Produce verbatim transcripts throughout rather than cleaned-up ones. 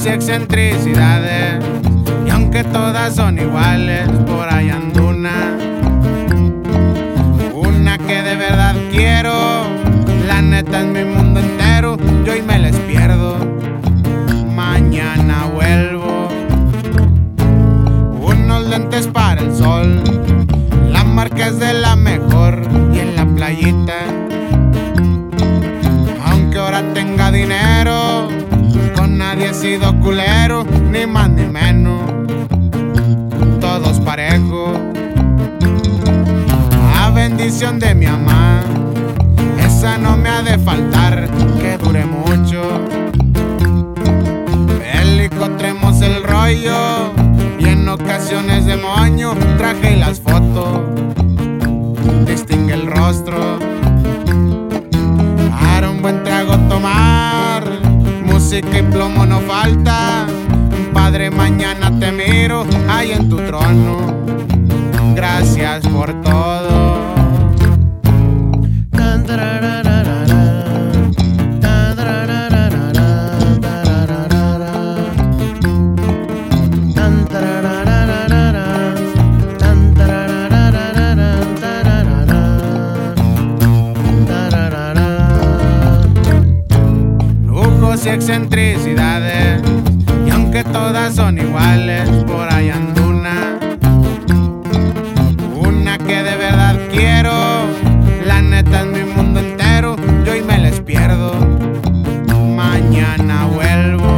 lujos y excentricidades, y aunque todas son iguales, por ahí anda una, una que de verdad quiero. La neta es mi mundo entero, yo hoy me les pierdo, mañana vuelvo. Unos lentes para el sol, la marca es de la mejor, y en la playita, aunque ahora tenga dinero, con nadie he sido culero, ni más ni menos, todos parejos. A bendición de mi mamá, esa no me ha de faltar, que dure mucho. Bélico traemos el rollo, y en ocasiones de moño traje las fotos, distingue el rostro. Para un buen trago tomar, música y plomo no falta. Padre, mañana te miro ahí en tu trono, gracias por todo. Lujos y excentricidades, y aunque todas son iguales, por ahí anda una, una que de verdad quiero. La neta es mi mundo entero, yo hoy me les pierdo, mañana vuelvo.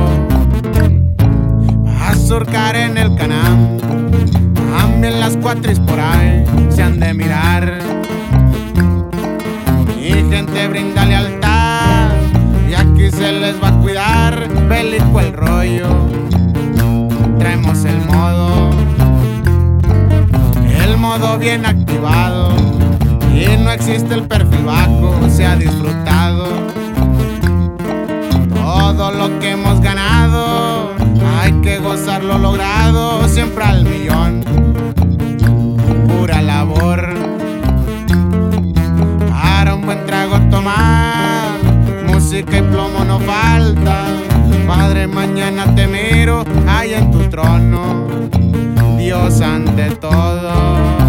A surcar en el canal, también las cuatris por ahí se han de mirar. Mi gente brinda lealtad, y aquí se les va a cuidar. Bélico el rollo, traemos el modo, el modo bien activado, y no existe el perfil bajo, se ha disfrutado todo lo que hemos ganado. Hay que gozar lo logrado, siempre al millón, pura labor. Para un buen trago tomar, música y plomo no falta. Padre, mañana te miro ahí en tu trono, Dios ante todo.